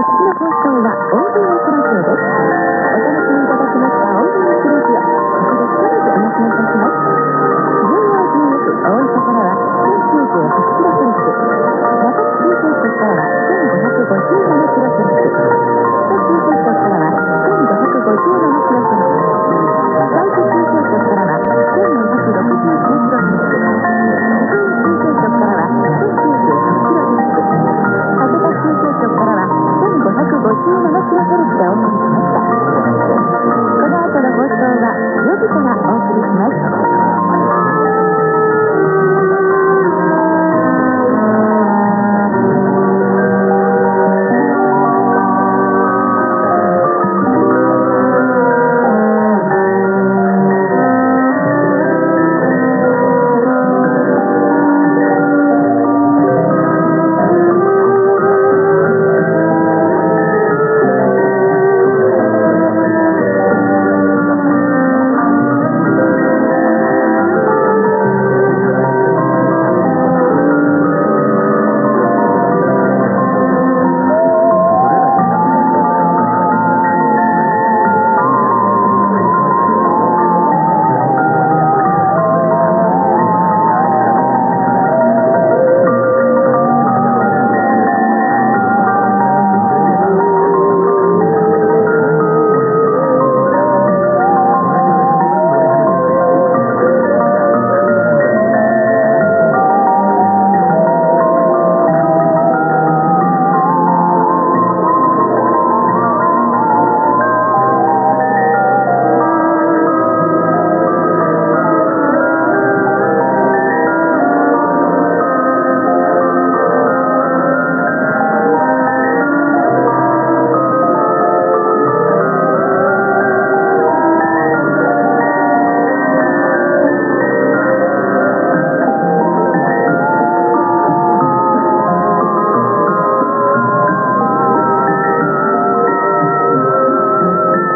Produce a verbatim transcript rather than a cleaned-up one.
次の放送はオーディオプロジオです。お楽しみいただきましたオーディオプロジオ、ここで一人でお待ちいたします。